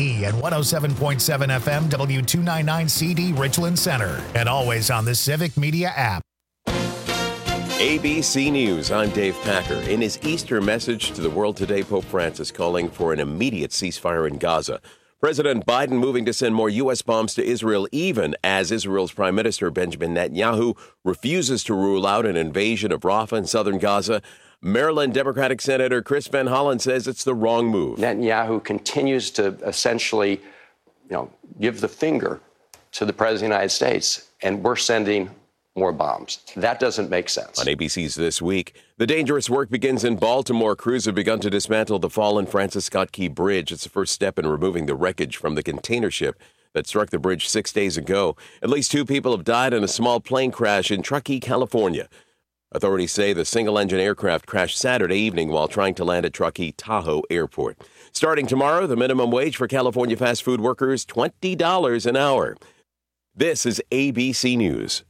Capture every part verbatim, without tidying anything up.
E and one oh seven point seven F M W two ninety-nine C D Richland Center. And always on the Civic Media app. A B C News, I'm Dave Packer. In his Easter message to the world today, Pope Francis calling for an immediate ceasefire in Gaza. President Biden moving to send more U S bombs to Israel, even as Israel's Prime Minister Benjamin Netanyahu refuses to rule out an invasion of Rafah in southern Gaza. Maryland Democratic Senator Chris Van Hollen says it's the wrong move. Netanyahu continues to essentially, you know, give the finger to the President of the United States, and we're sending more bombs. That doesn't make sense. On A B C's This Week, the dangerous work begins in Baltimore. Crews have begun to dismantle the fallen Francis Scott Key Bridge. It's the first step in removing the wreckage from the container ship that struck the bridge six days ago. At least two people have died in a small plane crash in Truckee, California. Authorities say the single-engine aircraft crashed Saturday evening while trying to land at Truckee Tahoe Airport. Starting tomorrow, the minimum wage for California fast food workers, twenty dollars an hour. This is A B C News.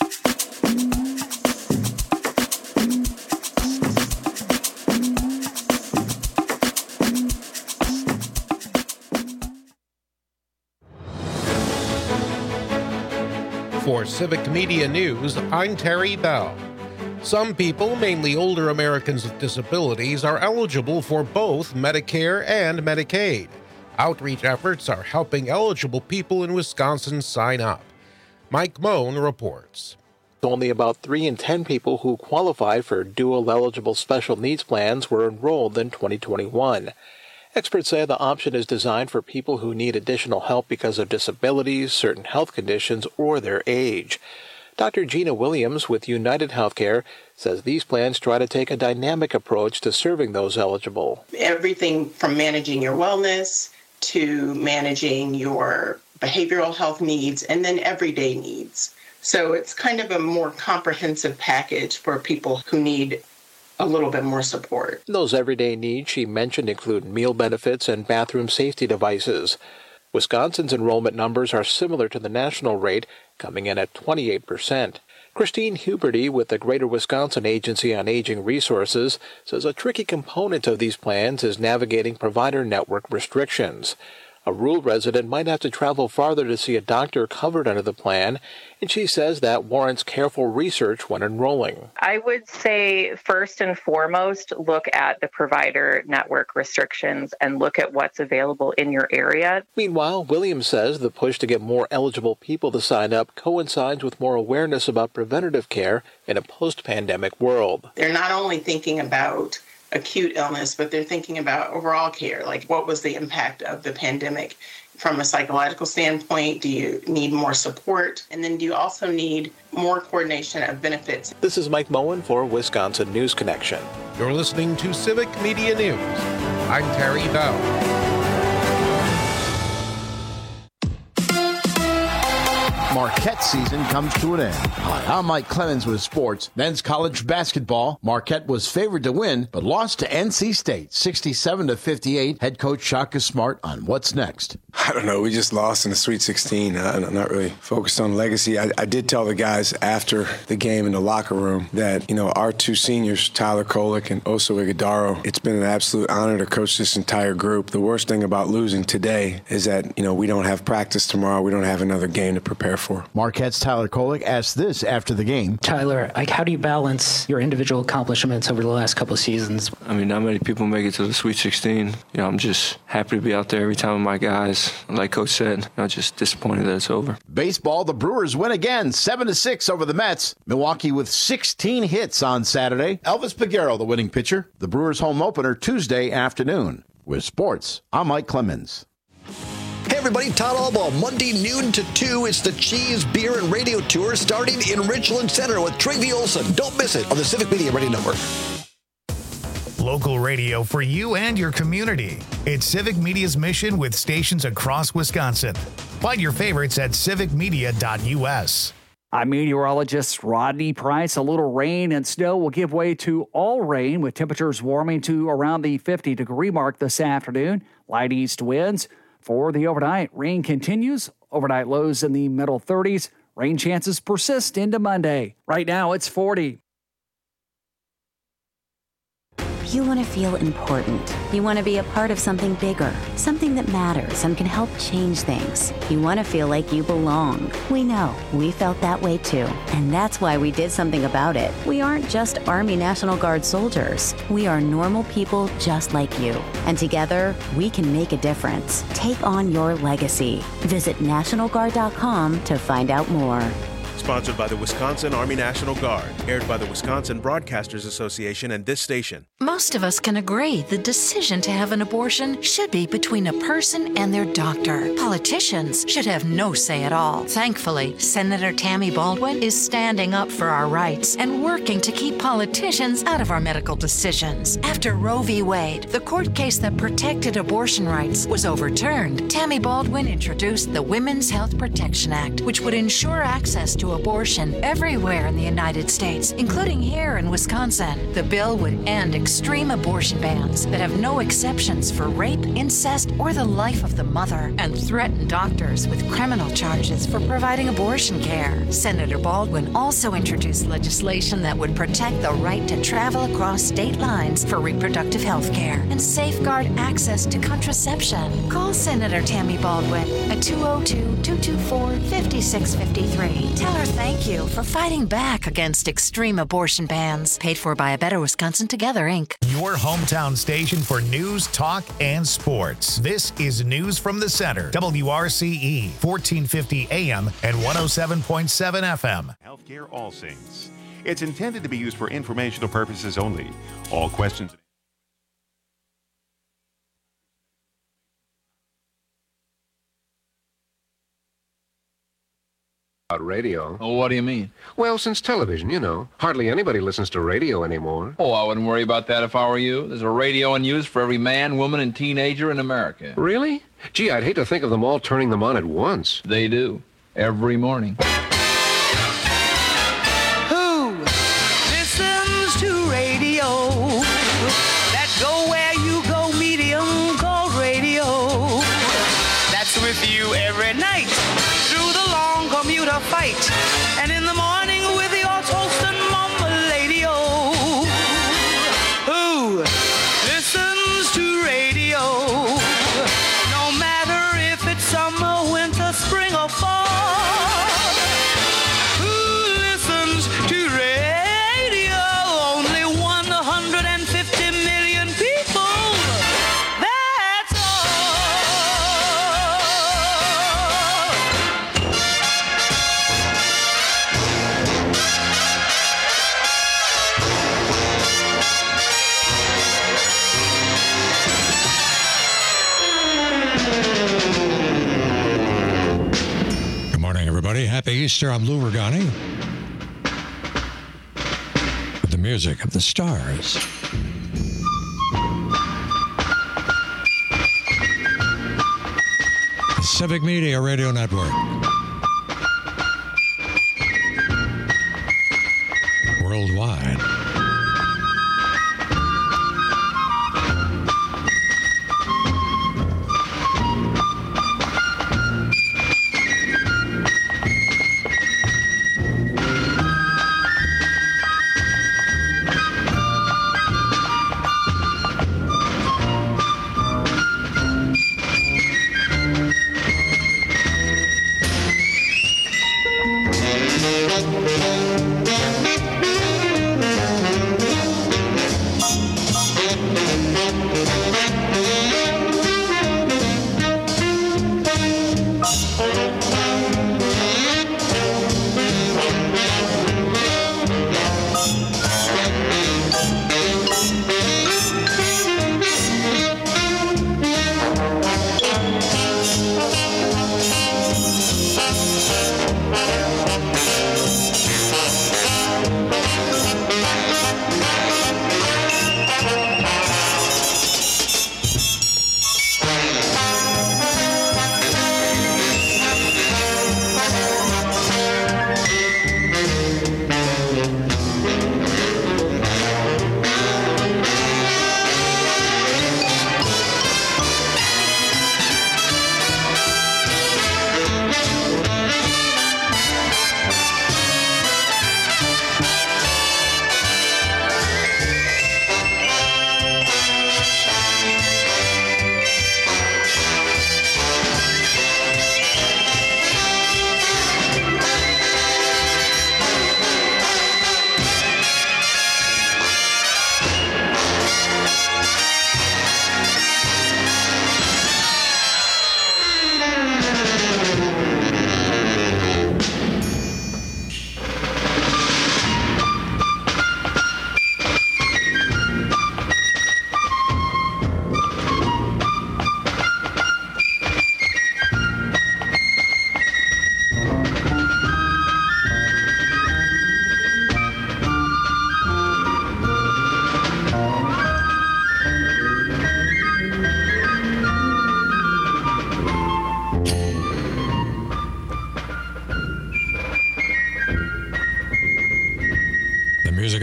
For Civic Media News, I'm Terry Bell. Some people, mainly older Americans with disabilities, are eligible for both Medicare and Medicaid. Outreach efforts are helping eligible people in Wisconsin sign up. Mike Moen reports. Only about three in ten people who qualify for dual-eligible special needs plans were enrolled in twenty twenty-one. Experts say the option is designed for people who need additional help because of disabilities, certain health conditions, or their age. Doctor Gina Williams with United Healthcare says these plans try to take a dynamic approach to serving those eligible. Everything from managing your wellness to managing your behavioral health needs and then everyday needs. So it's kind of a more comprehensive package for people who need a little bit more support. Those everyday needs she mentioned include meal benefits and bathroom safety devices. Wisconsin's enrollment numbers are similar to the national rate, coming in at twenty-eight percent. Christine Huberty with the Greater Wisconsin Agency on Aging Resources says a tricky component of these plans is navigating provider network restrictions. A rural resident might have to travel farther to see a doctor covered under the plan, and she says that warrants careful research when enrolling. I would say first and foremost, look at the provider network restrictions and look at what's available in your area. Meanwhile, Williams says the push to get more eligible people to sign up coincides with more awareness about preventative care in a post-pandemic world. They're not only thinking about acute illness, but they're thinking about overall care, like what was the impact of the pandemic from a psychological standpoint? Do you need more support? And then do you also need more coordination of benefits? This is Mike Moen for Wisconsin News Connection. You're listening to Civic Media News. I'm Terry Bell. Marquette season comes to an end. Hi, I'm Mike Clemens with sports. Men's college basketball. Marquette was favored to win, but lost to N C State, sixty-seven to fifty-eight. Head coach Shaka Smart on what's next. I don't know. We just lost in the Sweet sixteen. I'm not really focused on legacy. I, I did tell the guys after the game in the locker room that, you know, our two seniors, Tyler Kolek and Oso Ighodaro, it's been an absolute honor to coach this entire group. The worst thing about losing today is that, you know, we don't have practice tomorrow. We don't have another game to prepare for. Marquette's Tyler Kolek asked this after the game. Tyler, like, how do you balance your individual accomplishments over the last couple of seasons? I mean, not many people make it to the Sweet sixteen. You know, I'm just happy to be out there every time with my guys. Like Coach said, I'm just disappointed that it's over. Baseball, the Brewers win again, seven to six over the Mets. Milwaukee with sixteen hits on Saturday. Elvis Peguero, the winning pitcher. The Brewers home opener Tuesday afternoon. With sports, I'm Mike Clemens. Hey everybody, Todd Albaugh, Monday noon to two. It's the Cheese, Beer, and Radio Tour starting in Richland Center with Travi Olson. Don't miss it on the Civic Media Radio Network. Local radio for you and your community. It's Civic Media's mission with stations across Wisconsin. Find your favorites at civic media dot u s. I'm meteorologist Rodney Price. A little rain and snow will give way to all rain, with temperatures warming to around the fifty degree mark this afternoon. Light east winds. For the overnight, rain continues. Overnight lows in the middle thirties. Rain chances persist into Monday. Right now, it's forty. You want to feel important. You want to be a part of something bigger, something that matters and can help change things. You want to feel like you belong. We know. We felt that way too. And that's why we did something about it. We aren't just Army National Guard soldiers. We are normal people just like you. And together, we can make a difference. Take on your legacy. Visit National Guard dot com to find out more. Sponsored by the Wisconsin Army National Guard. Aired by the Wisconsin Broadcasters Association and this station. Most of us can agree the decision to have an abortion should be between a person and their doctor. Politicians should have no say at all. Thankfully, Senator Tammy Baldwin is standing up for our rights and working to keep politicians out of our medical decisions. After Roe v. Wade, the court case that protected abortion rights, was overturned, Tammy Baldwin introduced the Women's Health Protection Act, which would ensure access to abortion everywhere in the United States, including here in Wisconsin. The bill would end extreme abortion bans that have no exceptions for rape, incest, or the life of the mother, and threaten doctors with criminal charges for providing abortion care. Senator Baldwin also introduced legislation that would protect the right to travel across state lines for reproductive health care and safeguard access to contraception. Call Senator Tammy Baldwin at two oh two, two two four, five six five three. Tell her thank you for fighting back against extreme abortion bans. Paid for by A Better Wisconsin Together, Incorporated. Your hometown station for news, talk, and sports. This is News from the Center. W R C E, fourteen fifty A M and one oh seven point seven F M. Healthcare All Saints. It's intended to be used for informational purposes only. All questions... Radio. Oh, what do you mean? Well, since television, you know. Hardly anybody listens to radio anymore. Oh, I wouldn't worry about that if I were you. There's a radio in use for every man, woman, and teenager in America. Really? Gee, I'd hate to think of them all turning them on at once. They do. Every morning. Who listens to radio? That go where you go, medium called radio. That's with you every night. Commuter fight, and in the morning with your toast and mama lady, oh, who listens to radio, no matter if it's summer, winter, spring, or fall, who listens to radio, only one hundred fifty million people, that's Happy Easter, I'm Lou Ragani. With the music of the stars. The Civic Media Radio Network. Worldwide.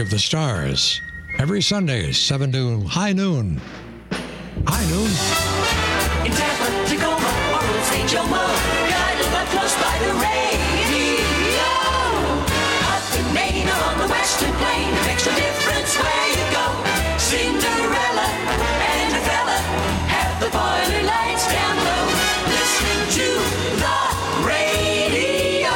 of the Stars. Every Sunday, seven to high noon. High noon. In Tampa, Tacoma, or Old Saint Jomo, guided up close by the radio. Up in Maine or on the Western Plain, it makes no difference where you go. Cinderella and a fella have the boiler lights down low, listening to the radio.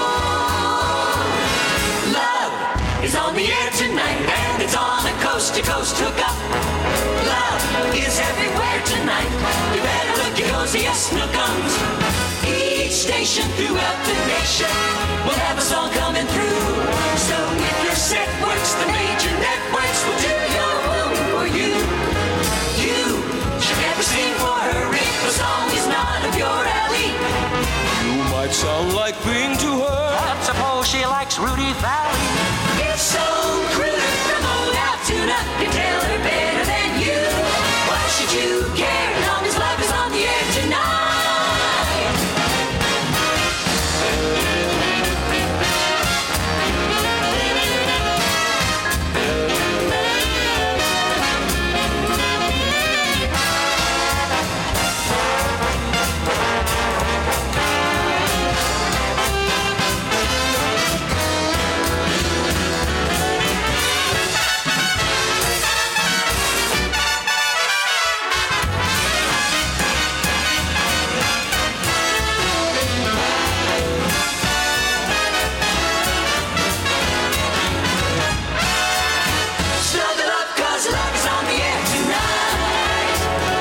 Love is on the air tonight, and it's on a coast-to-coast hookup. Love is everywhere tonight. You better look your cozy, yes, no comes. Each station throughout the nation will have a song coming through. So if your set works, the major networks will do your woo for you. You should never sing for her if the song is not up your alley. You might sound like Bing to her, but suppose she likes Rudy Valley. If so, Cruder from Old Altoona can tell her better than you. Why should you care as long as love is on the air tonight? Snuggle up, 'cause love is on the air tonight.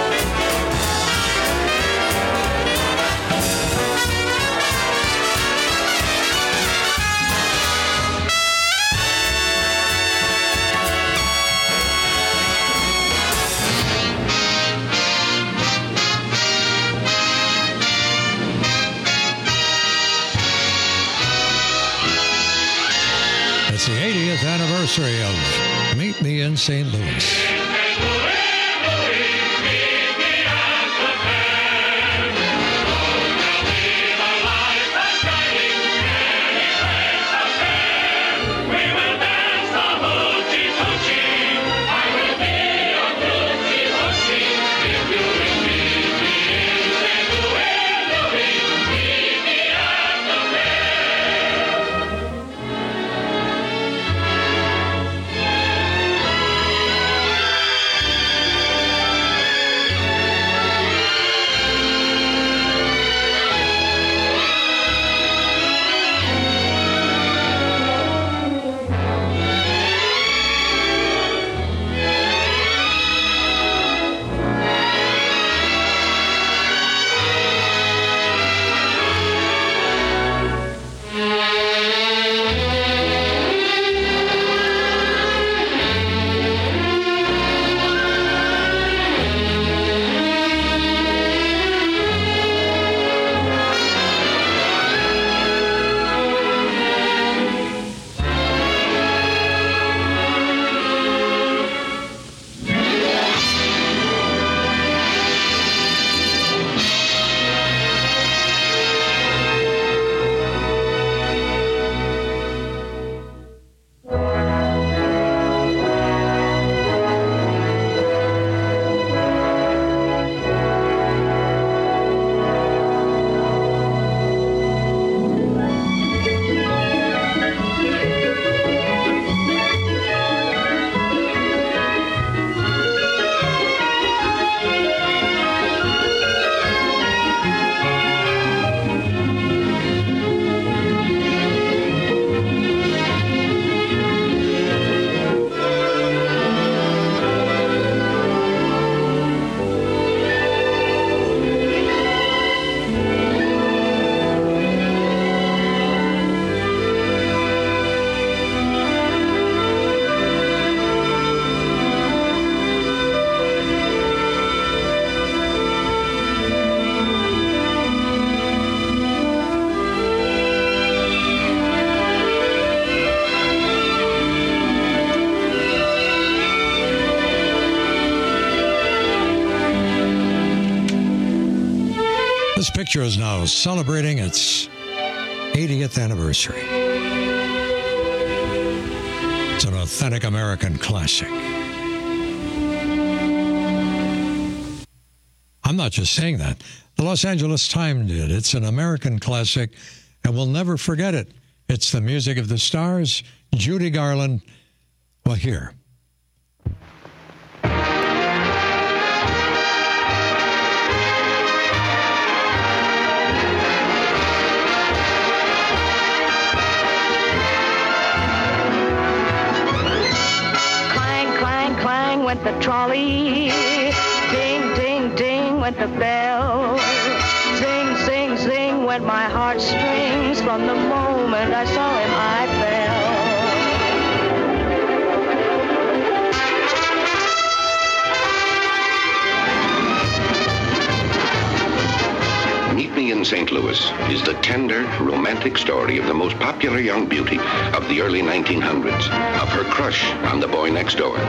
It's the eightieth anniversary of Meet Me in Saint Louis. This picture is now celebrating its eightieth anniversary. It's an authentic American classic. I'm not just saying that. The Los Angeles Times did. It's an American classic, and we'll never forget it. It's the music of the stars, Judy Garland. Well, here. Clang, clang, clang went the trolley. Ding, ding, ding went the bell. Sing, sing, sing went my heartstrings. From the moment I saw him, I fell. Meet Me in Saint Louis is the tender, romantic story of the most popular young beauty of the early nineteen hundreds, of her crush on the boy next door.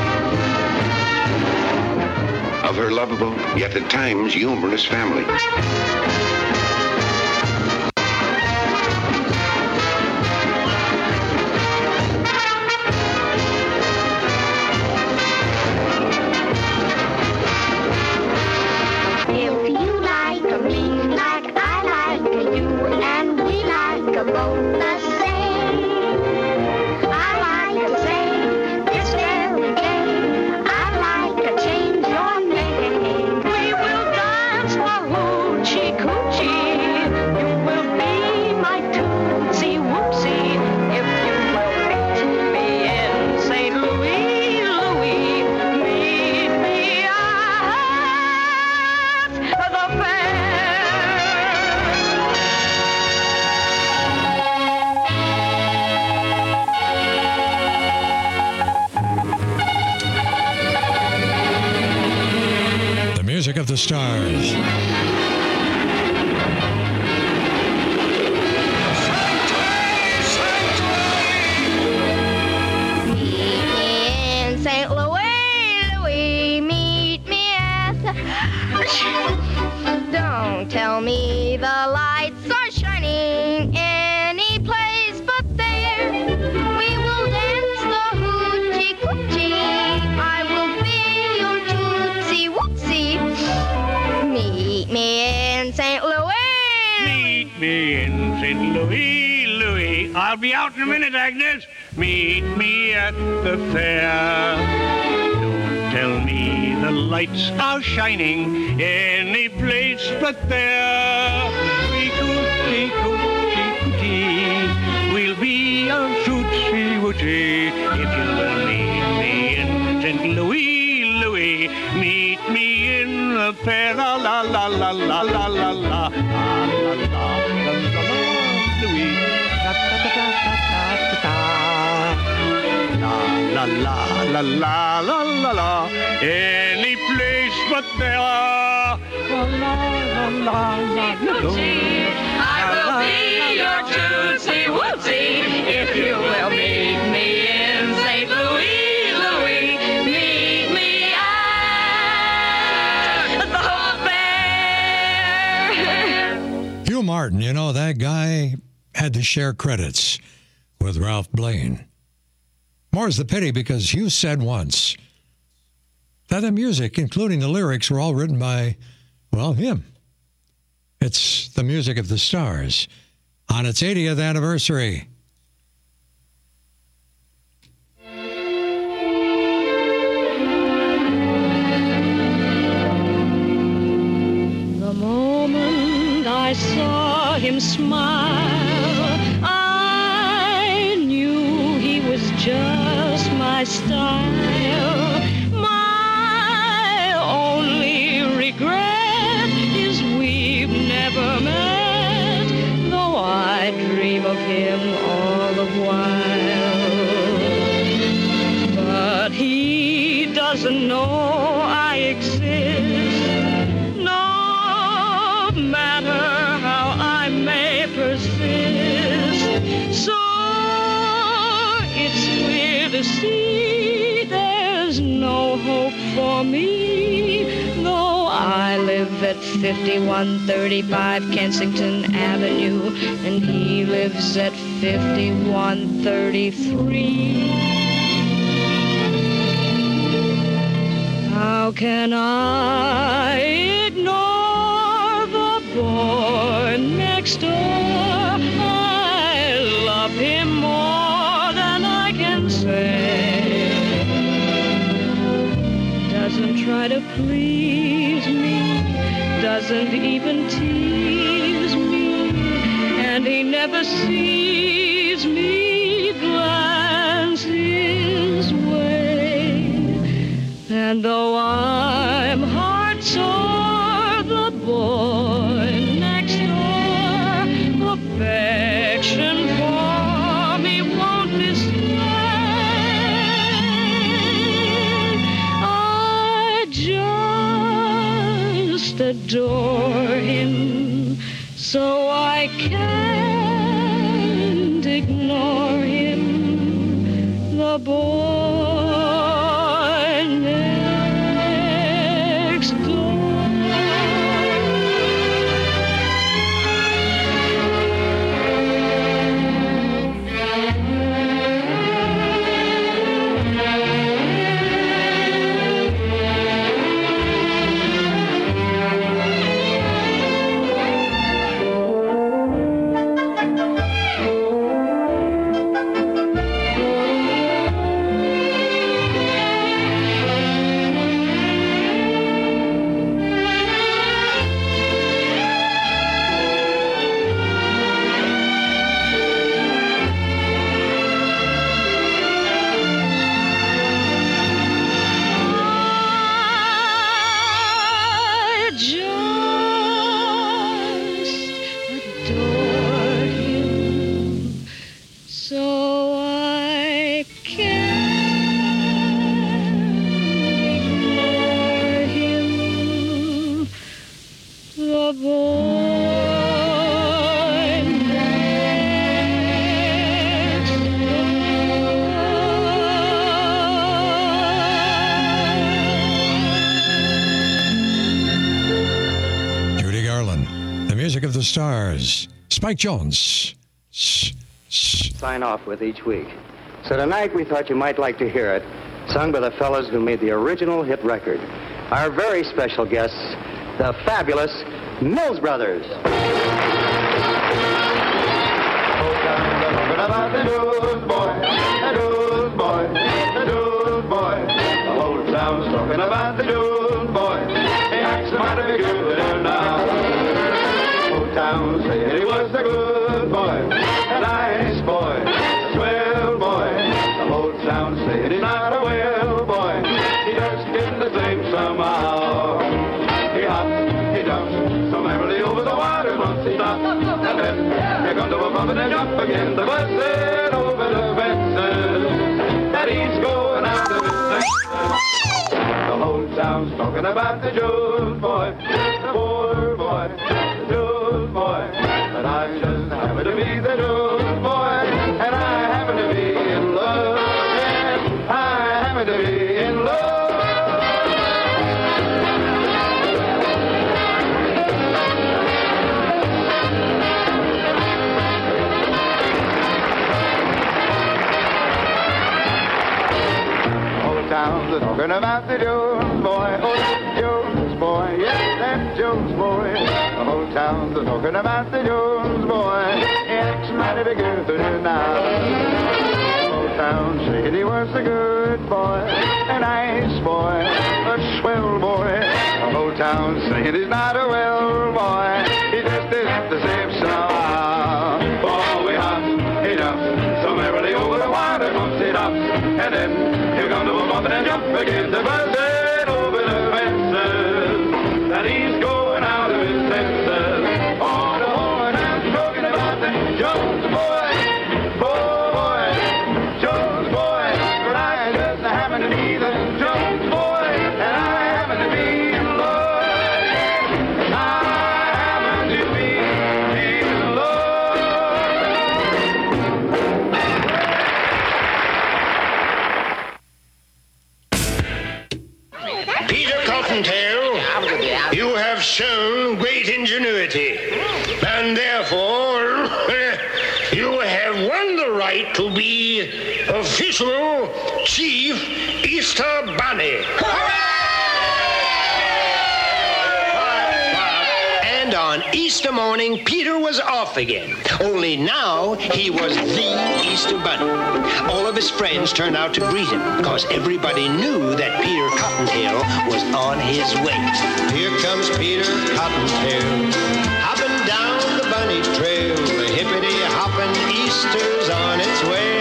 Of her lovable, yet at times humorous family. If you like me like I like you, and we like both the same, I like to say this very day, I'd like to change your name. We will dance for hoochie coochie. You will be my tootsie whoopsie. If you will meet me in Saint Louis, Louis, meet me at the fair. The music of the stars. In Saint Louis, Louis, meet me at the... Don't tell me the lights are shining any place but there. We will dance the hoochie coochie. I will be your tootsie whoopsie. Meet me in Saint Louis. Meet me in Saint Louis, Louis. I'll be out in a minute, Agnes. Meet me at the fair. Don't tell me the lights are shining any place but there. We coochie, coochie, coochie. We'll be a tootsie woochie if you will meet me in Saint Louis, Louis. Meet me in the fair. La la la la la la la la. La la la la la la la, any place but there. La la la la la la. I will be your tootsie wootsy if you will meet me in Saint Louis, Louis. Meet me at the fair. Hugh Martin, you know, that guy had to share credits with Ralph Blaine. More's the pity, because Hugh said once that the music, including the lyrics, were all written by, well, him. It's the music of the stars on its eightieth anniversary. The moment I saw him smile, I knew he was just my style. My only regret is we've never met, though I dream of him all the while. But he doesn't know I exist, no matter how I may persist. So it's clear to see there's no hope for me, though I live at fifty-one thirty-five Kensington Avenue, and he lives at fifty-one thirty-three. How can I ignore the boy next door? I love him more than I can say. Doesn't try to please me, doesn't even tease me, and he never sees me glance his way. And though I'm heart sore, the boy next door, affection for me won't display. I just adore him, so I can't ignore him, the boy next door. I just adore him, so I can't ignore him, the boy next Judy Garland, the music of the stars. Spike Jones. Sign off with each week. So tonight we thought you might like to hear it, sung by the fellows who made the original hit record. Our very special guests, the fabulous Mills Brothers. About the dude boy, the dude boy, the dude boy. The whole town's talking about the dude boy. He acts mighty good now. The whole town said he was a good boy, a nice boy, a swell boy. The whole town said he's not a well boy. He just isn't the same somehow. He hops, he jumps, so merrily over the water once he stops. And then here comes the bump and then jump again. The bus said over the fences that he's going out of his senses. The whole town's talking about the Jude boy, the poor boy, the Jude boy. And I just happen to be the Jude boy, and I happen to be in love. Yes, I happen to be in love. Towns are talking about the Jones boy, oh that Jones boy, yes that Jones boy. The whole town's are talking about the Jones boy. He acts mighty good now. The whole town said he was a good boy, a nice boy, a swell boy. The whole town saying he's not a well boy. He just isn't the same somehow. Oh, we hop, he jumps, so merrily over the water bumps he hops, and then here comes the bump and jump again. The buzzing over the fences that he's going out of his senses. Oh, the whole town's talking about the Jones boy, boy, Jones boy. But I just happen to be the Jones boy, and I happen to be in love. I happen to be in love. Peter Cottontail, you have shown great ingenuity, and therefore you have won the right to be official Chief Easter Bunny. Hooray! Easter morning, Peter was off again. Only now, he was the Easter Bunny. All of his friends turned out to greet him, because everybody knew that Peter Cottontail was on his way. Here comes Peter Cottontail, hopping down the bunny trail. The hippity-hopping Easter's on its way.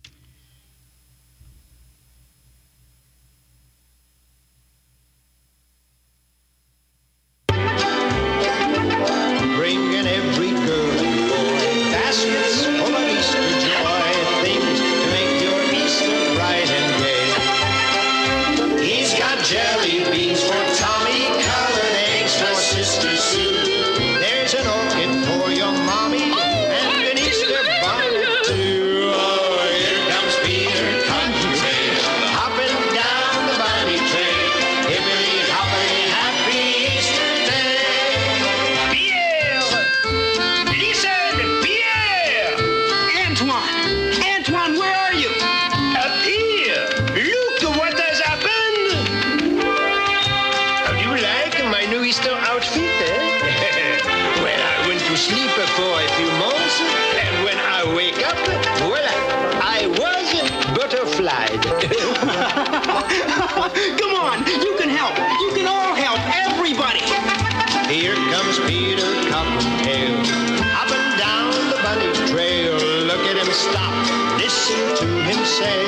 Come on, you can help. You can all help. Everybody. Here comes Peter Cottontail, hopping down the bunny trail. Look at him stop, listen to him say.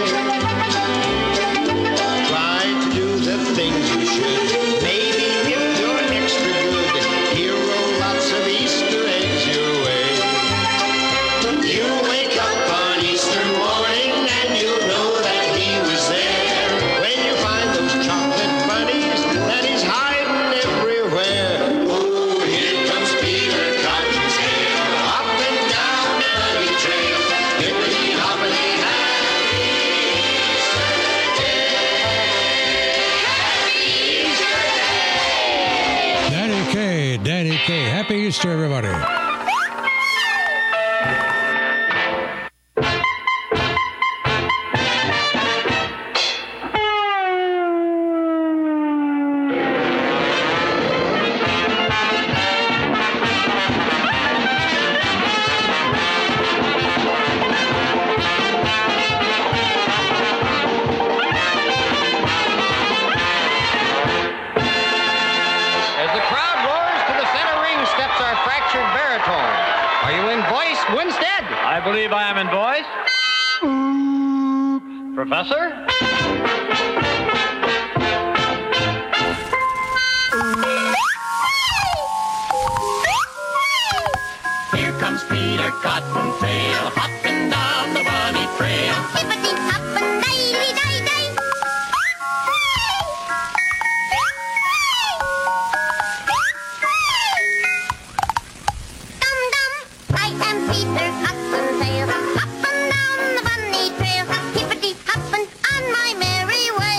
Try to do the things you should. Maybe if you're extra good, here roll lots of Easter eggs your way. You wake up on Easter morning and you know that he was there. When you find those chocolate bunnies that he's hiding everywhere. Oh, here comes Peter Cottontail, hopping down the bunny trail. Hippity hoppity happy Easter day. Danny K, Danny K. Happy Easter, everybody. As the crowd roars to the center ring steps our fractured baritone. Are you in voice, Winstead? I believe I am in voice. Professor? Here comes Peter Cottontail, hopping down the bunny trail. Hippity hoppin', daily day day. Dum dum, I am Peter Cottontail, hopping down the bunny trail. Hippity hoppin' on my merry way.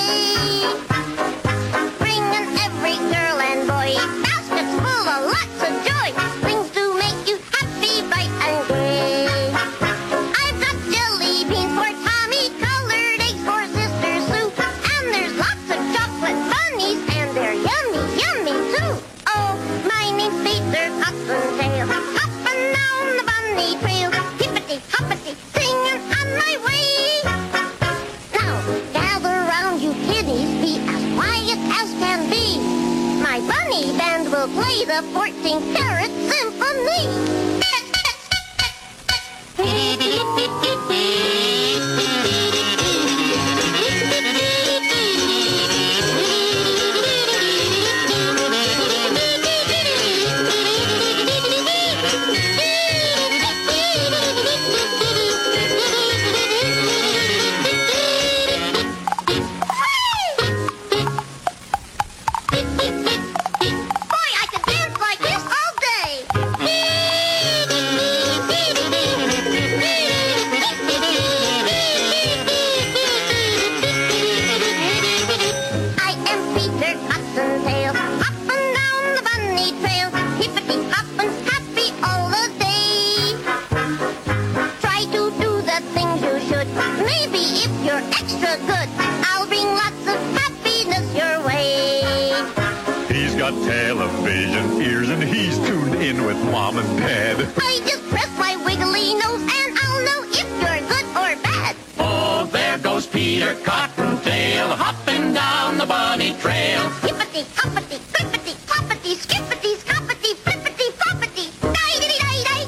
Bringing every girl and boy baskets full of lots of joy. Things to make you happy, bright and gay. I've got jelly beans for Tommy, colored eggs for Sister Sue, and there's lots of chocolate bunnies, and they're yummy, yummy too. Oh, my name's Peter Cottontail, hopping down the bunny trail. in with Mom and Dad. I just press my wiggly nose and I'll know if you're good or bad. Oh, there goes Peter Cottontail, hopping down the bunny trail. Hippity, hoppity, crippity, ploppity, skippity, scoppity, flippity, floppity, die-diddy-die-die.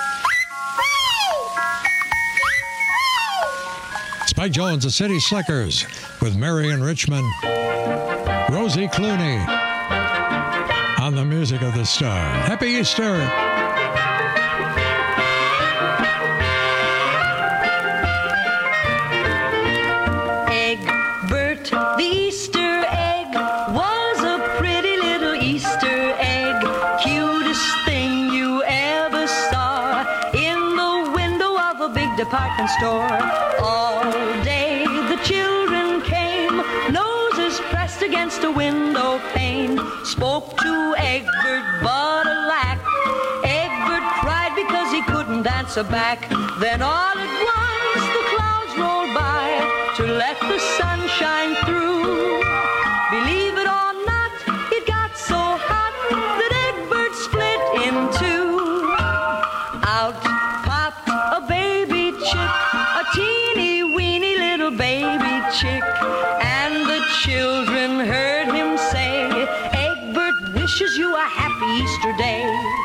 Spike Jones, the City Slickers, with Marion Richmond, Rosie Clooney, on the music of the star. Happy Easter! Egbert, the Easter egg, was a pretty little Easter egg. Cutest thing you ever saw in the window of a big department store. All day the children came, noses pressed against a window pane. Spoke to Egbert, but alack, Egbert cried because he couldn't answer back. Then all at once the clouds rolled by to let the sun shine through. Believe it or not, it got so hot that Egbert split in two. Out popped a baby chick, a teeny weeny little baby chick, and the children heard him say, Egbert wishes you a happy Easter day.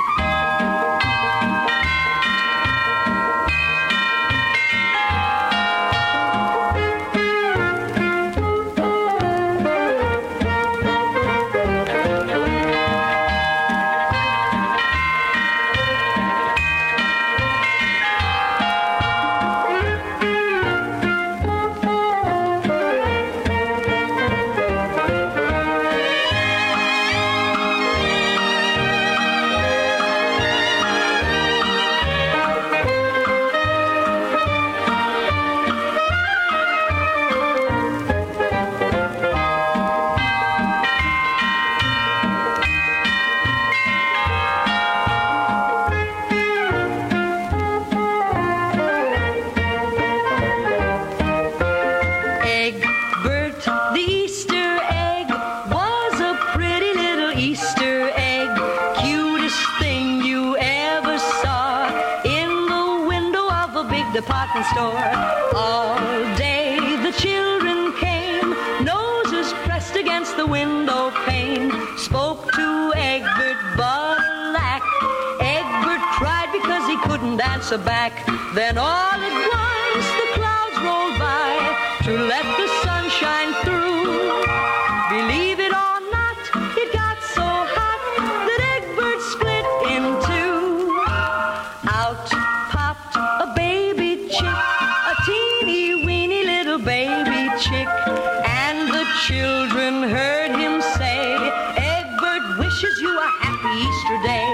Egbert, the Easter egg, was a pretty little Easter egg. Cutest thing you ever saw in the window of a big department store. All day the children came, noses pressed against the window pane. Spoke to Egbert, but alack, Egbert cried because he couldn't answer back. Then all at once the clouds rolled by to let the sun shine through. Believe it or not, it got so hot that Egbert split in two. Out popped a baby chick, a teeny weeny little baby chick, and the children heard him say, Egbert wishes you a happy Easter day.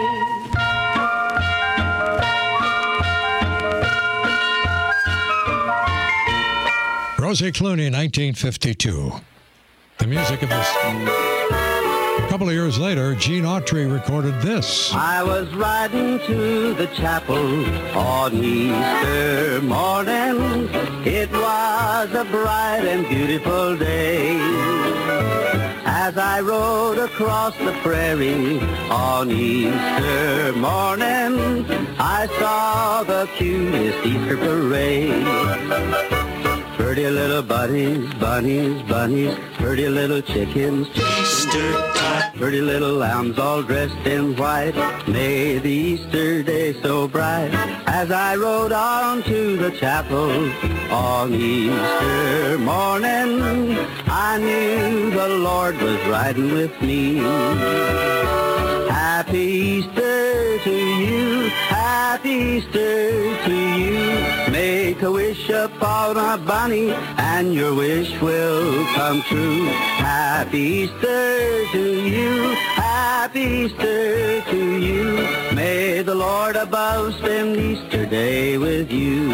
Rosie Clooney, nineteen fifty-two. The music of this. A couple of years later, Gene Autry recorded this. I was riding to the chapel on Easter morning. It was a bright and beautiful day. As I rode across the prairie on Easter morning, I saw the cutest Easter parade. Pretty little bunnies, bunnies, bunnies, pretty little chickens, Easter time. Pretty little lambs all dressed in white, made the Easter day so bright. As I rode on to the chapel on Easter morning, I knew the Lord was riding with me. Happy Easter to you, happy Easter to you. Make a wish upon a bunny and your wish will come true. Happy Easter to you, happy Easter to you. May the Lord above spend Easter day with you.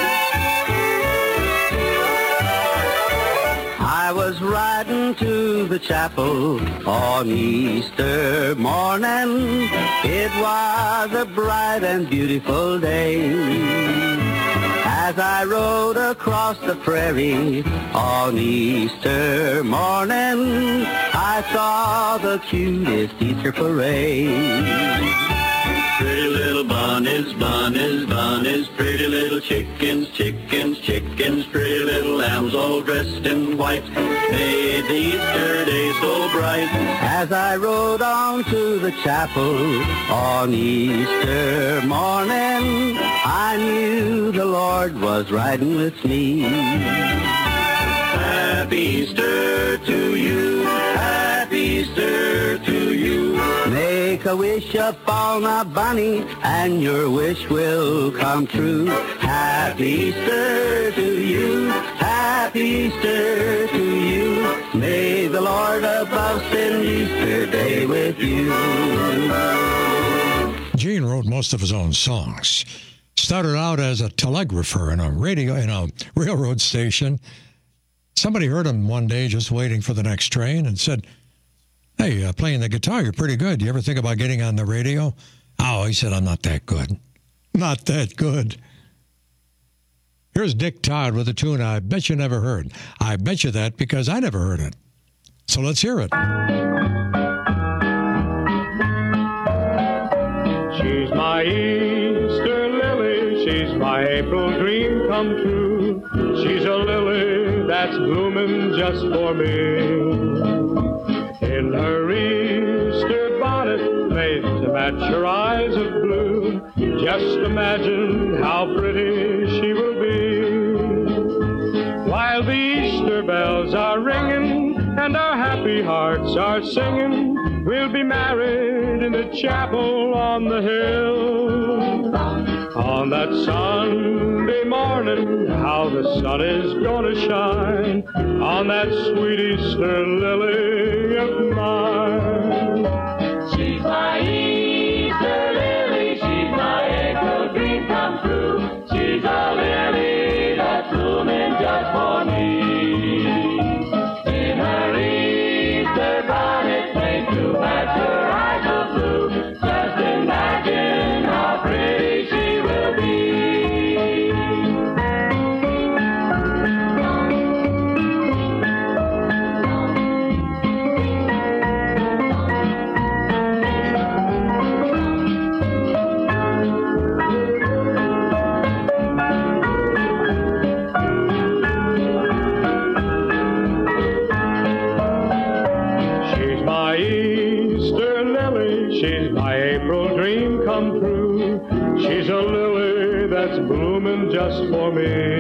To the chapel on Easter morning. It was a bright and beautiful day. As I rode across the prairie on Easter morning, I saw the cutest Easter parade. Pretty little bunnies, bunnies, bunnies, pretty little chickens, chickens, chickens, pretty little lambs all dressed in white, made the Easter day so bright. As I rode on to the chapel on Easter morning, I knew the Lord was riding with me. Happy Easter to you, happy Easter to you. Make a wish upon a bunny and your wish will come true. Happy Easter to you, happy Easter to you. May the Lord above spend Easter day with you. Gene wrote most of his own songs. Started out as a telegrapher in a radio in a railroad station. Somebody heard him one day just waiting for the next train and said, "Hey, uh, playing the guitar, you're pretty good. You ever think about getting on the radio?" Oh, he said, "I'm not that good. Not that good." Here's Dick Todd with a tune I bet you never heard. I bet you that because I never heard it. So let's hear it. She's my Easter lily, she's my April dream come true. She's a lily that's blooming just for me. In her Easter bonnet made to match her eyes of blue, just imagine how pretty she will be. While the Easter bells are ringing and our happy hearts are singing, we'll be married in the chapel on the hill. On that Sunday morning, how the sun is gonna shine on that sweet Easter lily of mine. She's my Easter lily, she's my April dream come true. She's a lily that's blooming just for me. In her Easter bonnet made to match her eyes of blue, just imagine how pretty she will be. She's my April dream come true. She's a lily that's blooming just for me.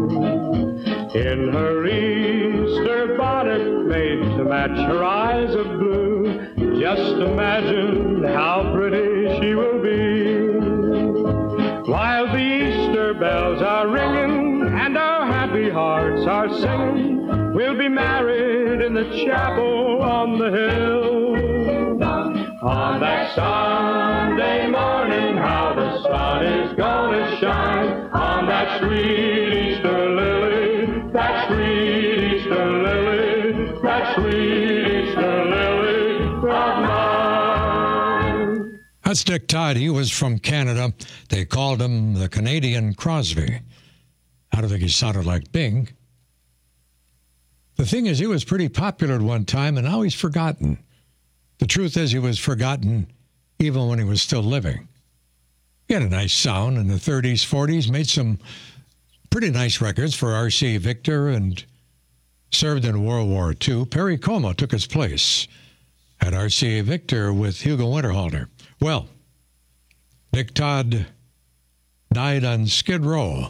In her Easter bonnet made to match her eyes of blue, just imagine how pretty she will be. While the Easter bells are ringing and our happy hearts are singing, we'll be married in the chapel on the hill. On that Sunday morning, how the sun is gonna shine on that sweet Easter lily, that sweet Easter lily, that sweet Easter lily of mine. That's Dick Todd. He was from Canada. They called him the Canadian Crosby. I don't think he sounded like Bing. The thing is, he was pretty popular at one time, and now he's forgotten. The truth is, he was forgotten even when he was still living. He had a nice sound in the thirties, forties, made some pretty nice records for R C Victor, and served in World War Two. Perry Como took his place at R C Victor with Hugo Winterhalter. Well, Dick Todd died on Skid Row,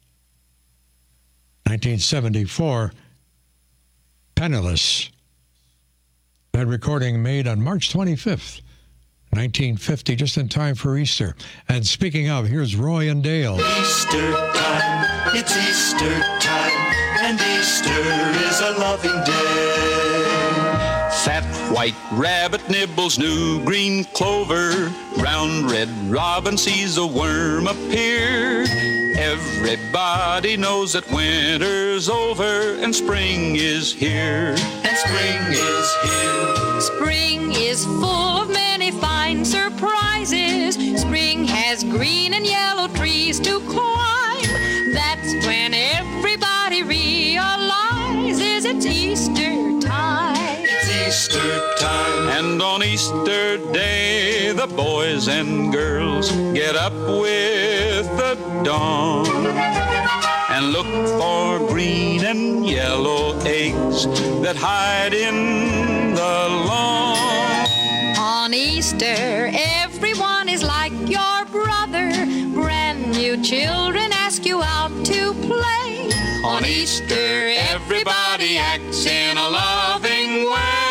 nineteen seventy-four, penniless. That recording made on March twenty-fifth, nineteen fifty, just in time for Easter. And speaking of, here's Roy and Dale. Easter time, it's Easter time, and Easter is a loving day. Fat white rabbit nibbles new green clover. Round red robin sees a worm appear. Everybody knows that winter's over and spring is here. And spring is here. Spring is full of many fine surprises. Spring has green and yellow trees to climb. That's when everybody realizes it's Easter time. It's Easter time. And on Easter Day, the boys and girls get up with the dawn and look for green and yellow eggs that hide in the lawn. On Easter, everyone is like your brother. Brand new children ask you out to play. On Easter, everybody acts in a loving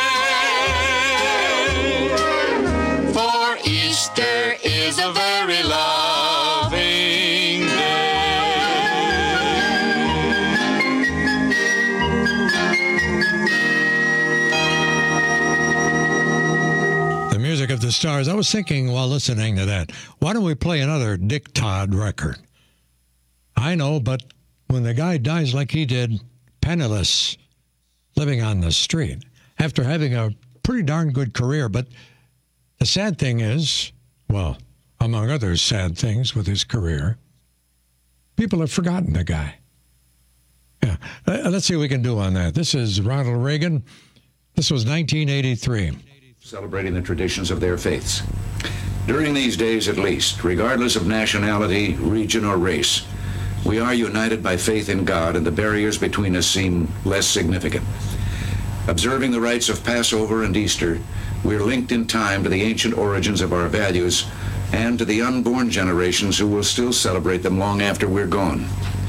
way. For Easter is a very loving day. The music of the stars. I was thinking while listening to that, why don't we play another Dick Todd record? I know, but when the guy dies like he did, penniless, living on the street, after having a pretty darn good career, but the sad thing is, well, among other sad things with his career, people have forgotten the guy. Yeah, uh, let's see what we can do on that. This is Ronald Reagan. This was nineteen eighty-three. Celebrating the traditions of their faiths. During these days, at least, regardless of nationality, region, or race, we are united by faith in God, and the barriers between us seem less significant. Observing the rites of Passover and Easter, we're linked in time to the ancient origins of our values and to the unborn generations who will still celebrate them long after we're gone.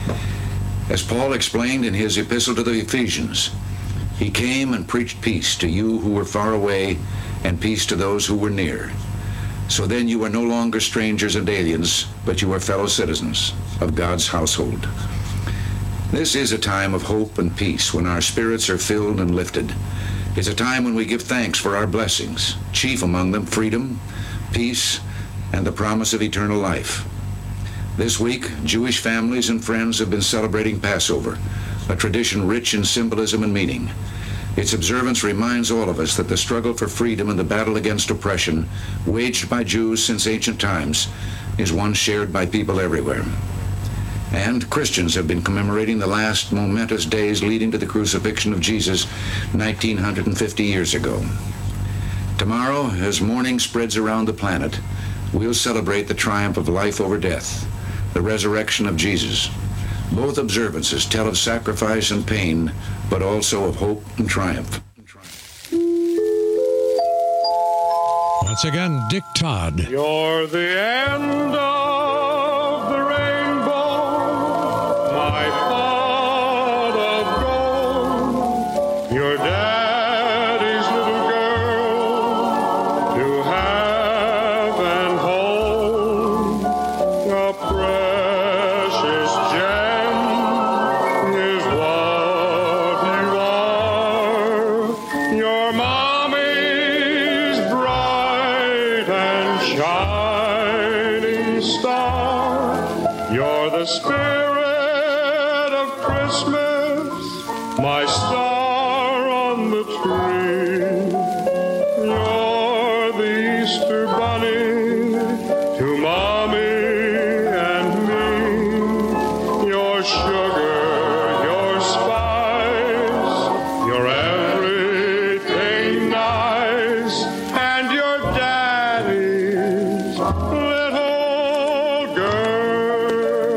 As Paul explained in his epistle to the Ephesians, he came and preached peace to you who were far away and peace to those who were near. So then you are no longer strangers and aliens, but you are fellow citizens of God's household. This is a time of hope and peace when our spirits are filled and lifted. It's a time when we give thanks for our blessings, chief among them freedom, peace, and the promise of eternal life. This week, Jewish families and friends have been celebrating Passover, a tradition rich in symbolism and meaning. Its observance reminds all of us that the struggle for freedom and the battle against oppression, waged by Jews since ancient times, is one shared by people everywhere. And Christians have been commemorating the last momentous days leading to the crucifixion of Jesus nineteen fifty years ago. Tomorrow, as morning spreads around the planet, we'll celebrate the triumph of life over death, the resurrection of Jesus. Both observances tell of sacrifice and pain, but also of hope and triumph. Once again, Dick Todd. You're the end of the rainbow, my pot of gold. Your daddy's little girl to have and hold. A precious gem is what you are. Your mommy's bright and shining star. You're the spirit of Christmas, my star on the tree. You're the Easter bunny to mommy and me. Your sugar, your spice, your everything nice, and your daddy's little girl.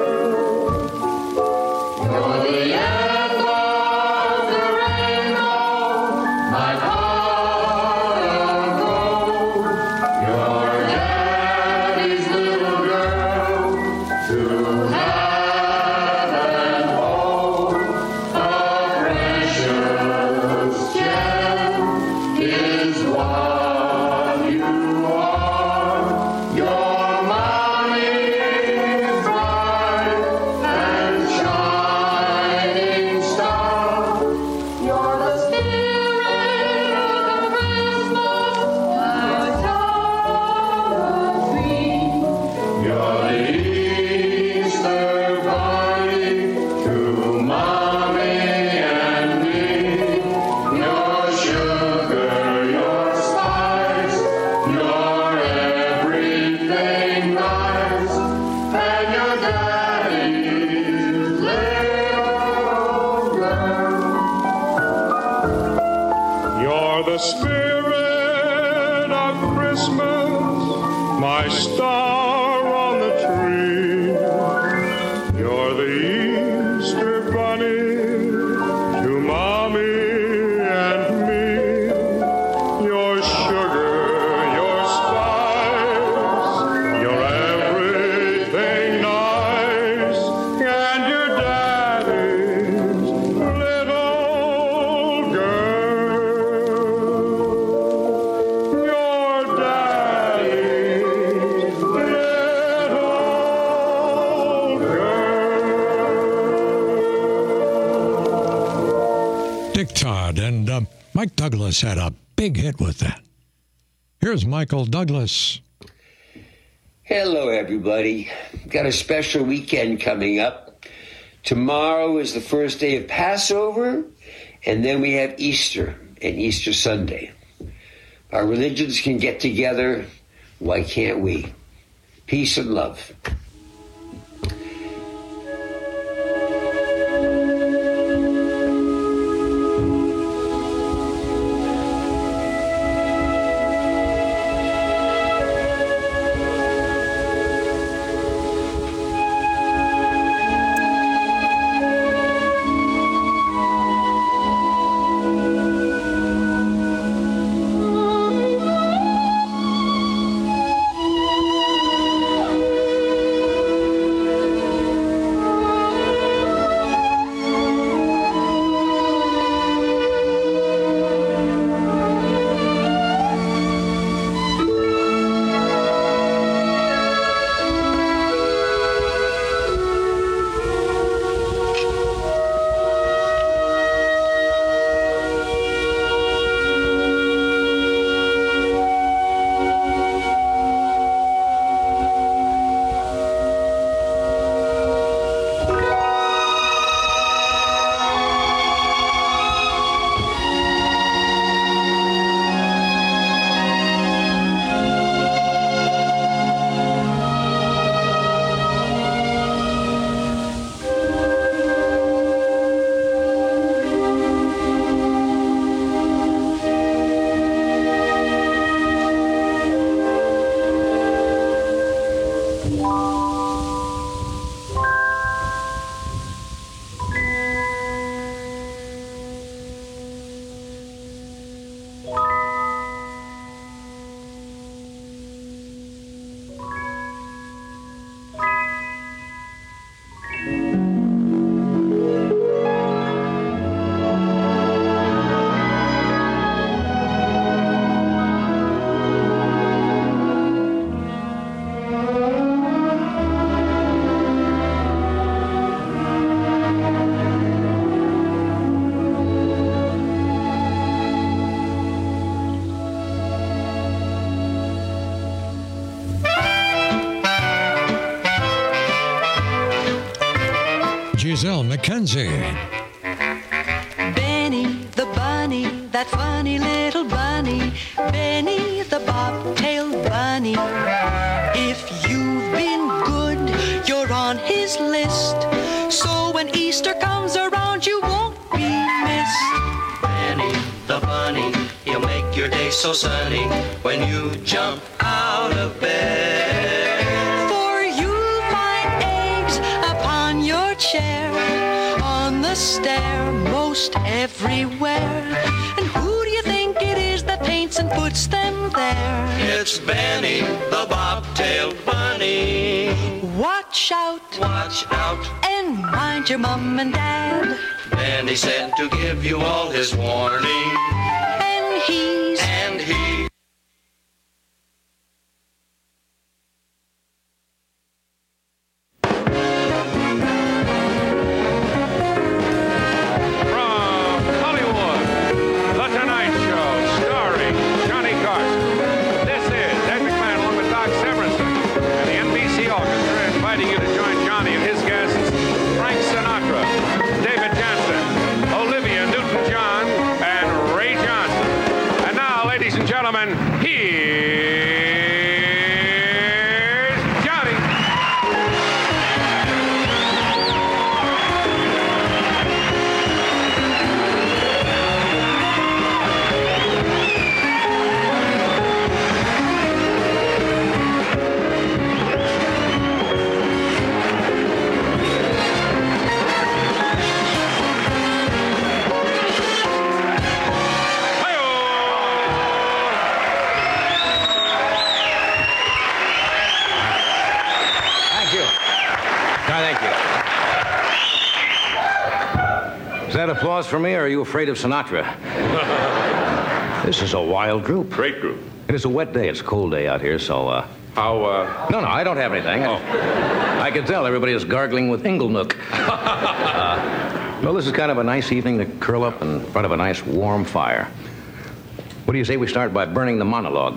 You're the end of the rainbow, my pot of gold. Your daddy's little girl to have and hold. A precious gem is what you are. Your my star on the tree. You're the Easter bunny to mommy and me. Your sugar, your spice, you're everything nice, and your daddy's little girl. Your daddy's little girl. Dick Todd and uh, Mike Douglas had a big hit with that. Here's Michael Douglas. Hello, everybody. Got a special weekend coming up. Tomorrow is the first day of Passover, and then we have Easter and Easter Sunday. Our religions can get together. Why can't we? Peace and love. Giselle McKenzie. Benny the bunny, that funny little bunny. Benny the bobtailed bunny. If you've been good, you're on his list. So when Easter comes around, you won't be missed. Benny the bunny, he'll make your day so sunny when you jump out of bed. For you'll find eggs upon your chair, on the stair, most everywhere. And who do you think it is that paints and puts them there? It's Benny the bobtailed bunny. Watch out, watch out, and mind your mum and dad. Benny said to give you all his warning. And he's and he David Johnson, Olivia Newton-John, and Ray Johnson. And now applause for me, or are you afraid of Sinatra? This is a wild group. Great group. It is a wet day. It's a cold day out here, so, uh... How, uh... No, no, I don't have anything. Oh. I can tell everybody is gargling with Inglenook. uh, well, this is kind of a nice evening to curl up in front of a nice warm fire. What do you say we start by burning the monologue?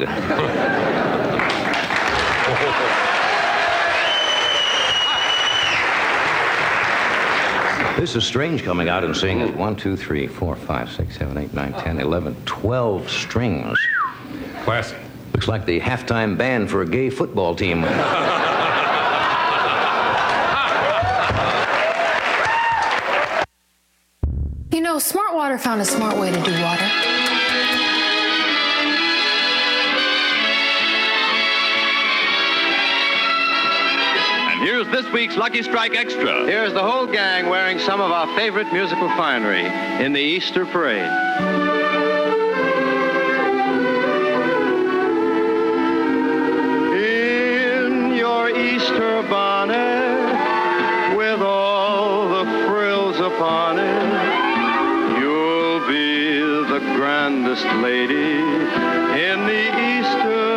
This is strange coming out and seeing it. One, two, three, four, five, six, seven, eight, nine, ten, eleven, twelve strings. Classy. Looks like the halftime band for a gay football team. You know, Smart Water found a smart way to do water. Here's this week's Lucky Strike Extra. Here's the whole gang wearing some of our favorite musical finery in the Easter Parade. In your Easter bonnet, with all the frills upon it, you'll be the grandest lady in the Easter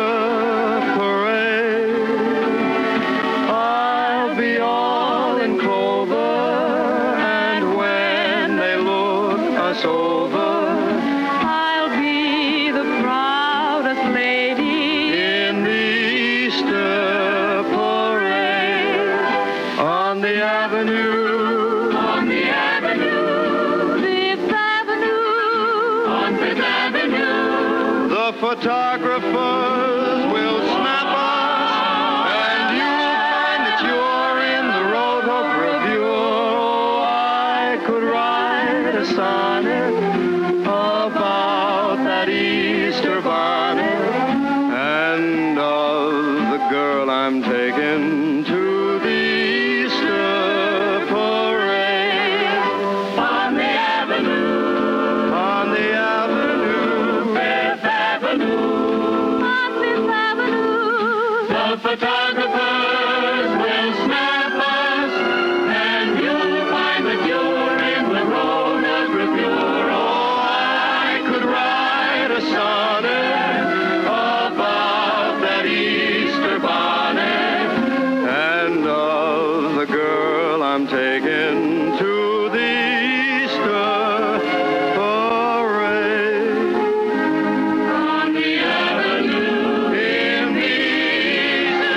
photographers will snap us, and you'll find that you're in the Road Review. Oh, I could write a sonnet about that Easter bonnet and of the girl I'm taking to the Easter parade. On the avenue, on the avenue, Fifth Avenue, on Fifth Avenue, the photographers will snap us, and you'll find that you're in the Road Review. Oh, I could write a sonnet about that Easter bonnet and of the girl I'm taking to the Easter parade. On the avenue, in the Easter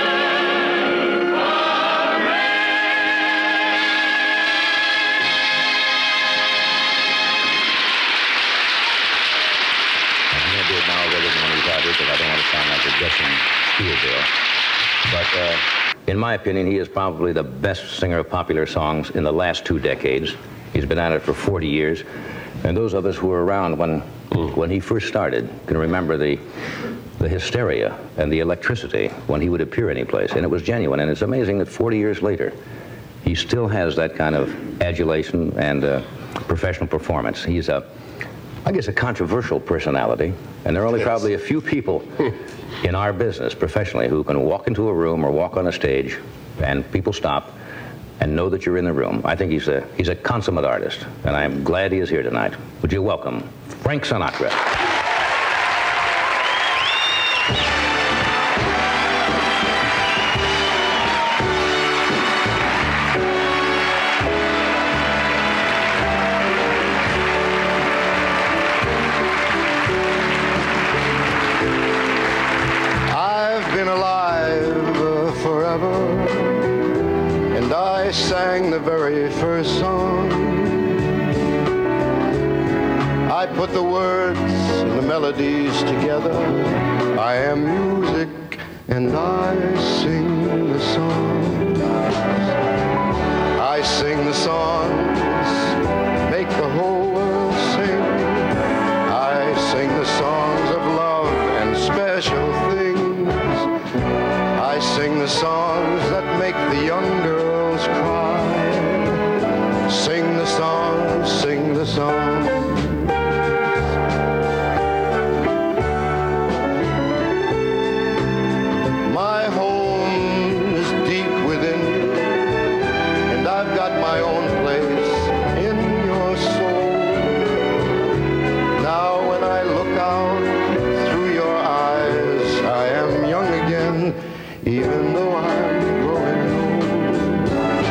I'm going to do it now rather than when he's out here because I don't want to sound like a guessing schoolgirl. But uh, in my opinion, he is probably the best singer of popular songs in the last two decades. He's been at it for forty years. And those of us who were around when when he first started can remember the the hysteria and the electricity when he would appear anyplace. And it was genuine. And it's amazing that forty years later, he still has that kind of adulation and uh, professional performance. He's a, I guess, a controversial personality. And there are only Yes. probably a few people in our business professionally who can walk into a room or walk on a stage and people stop and know that you're in the room. I think he's a he's a consummate artist, and I'm glad he is here tonight. Would you welcome Frank Sinatra? I've been alive uh, forever, and I sang the very first song. I put the words and the melodies together. I am music, and I sing the songs. I sing the songs, make the whole world sing. I sing the songs of love and special things. I sing the songs that make the young girls cry. Sing the songs, sing the songs. My home is deep within you, and I've got my own place in your soul. even though I'm growing old.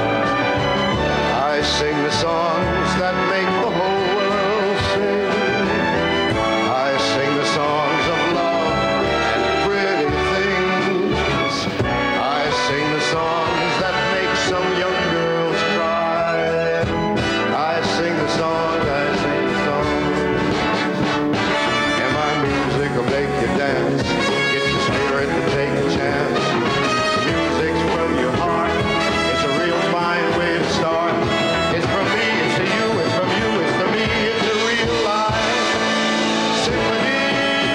I sing the songs that make the whole world sing. I sing the songs of love and pretty things. I sing the songs that make some young girls cry. I sing the songs, I sing the songs. And my music will make you dance, get your spirit to take a chance. Music's from your heart, it's a real fine way to start. It's from me, it's to you, it's from you, it's to me, it's a real life symphony.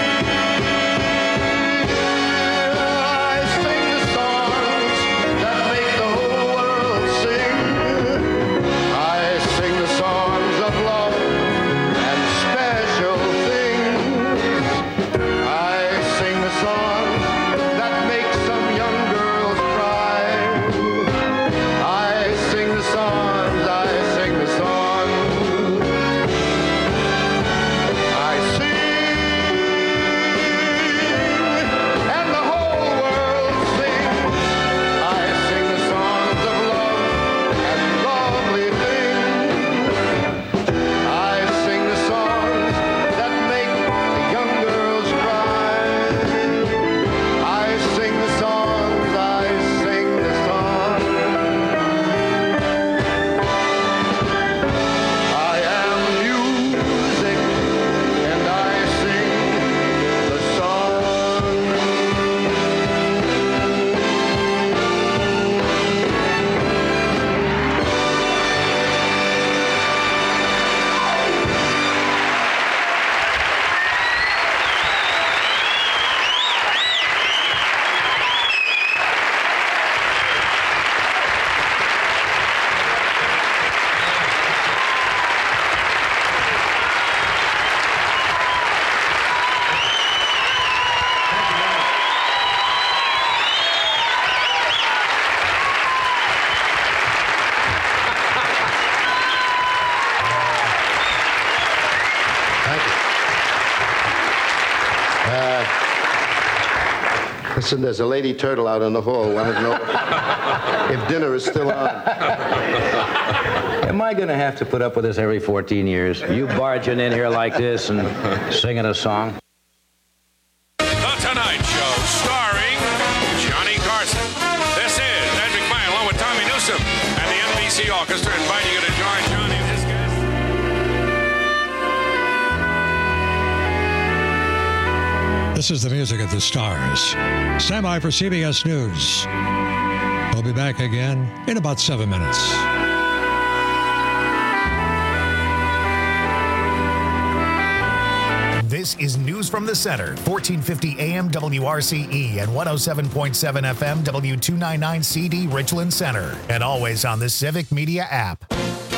I sing the songs that make the whole world sing. I sing the songs of love and special things. I sing the songs that make some young girls cry. I sing the songs, I sing the songs. I sing, and the whole world sings. I sing the songs of love and lovely things. I sing the songs that make the young girls cry. I sing the songs, I sing the songs. I am music, and I sing the songs. Uh, listen, there's a lady turtle out in the hall. Want to know if dinner is still on? Am I going to have to put up with this every fourteen years? You barging in here like this and singing a song? The Tonight Show, starring Johnny Carson. This is Ed McMahon, along with Tommy Newsom and the N B C Orchestra, inviting you to join Johnny and his guests. This is the music of the stars. Stand by for C B S News. We'll be back again in about seven minutes. This is News from the Center, fourteen fifty A M W R C E and one oh seven point seven F M W two ninety-nine C D Richland Center, and always on the Civic Media app.